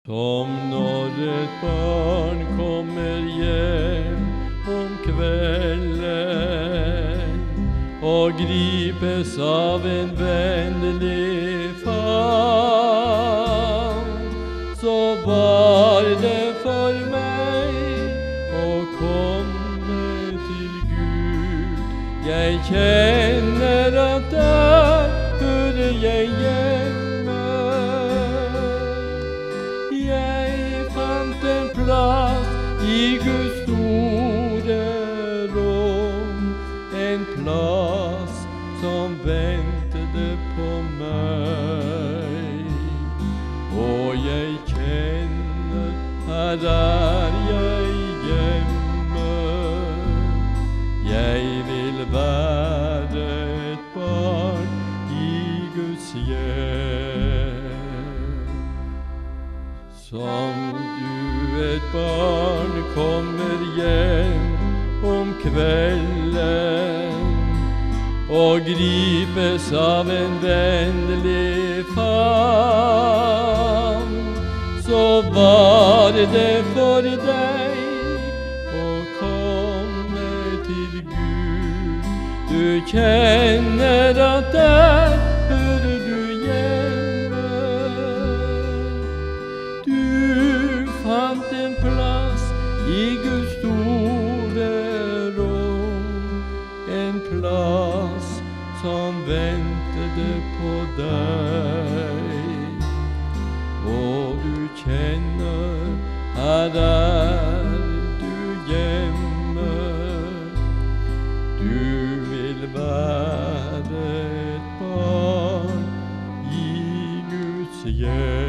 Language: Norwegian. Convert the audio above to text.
Som når et barn kommer hjem om kvelden og gripes av en vennlig favn, så var det for meg å komme til Gud. Jeg kjenner at der hører jeg hjemme. Jeg fant en plass i Guds store rom, en plass som ventet på meg. Og jeg kjenner, her er jeg hjemme. Jeg vil være et barn i Guds hjem. Som du et barn kommer hjem om kvelden og gripes av en vennlig favn, så var det for deg å komme til Gud. Du kjenner at der hører du hjemme. Du fant en plass i Guds store rom, en plass som ventet på deg. Og du kjenner, her er du hjemme. Du vil være et barn i Guds hjem.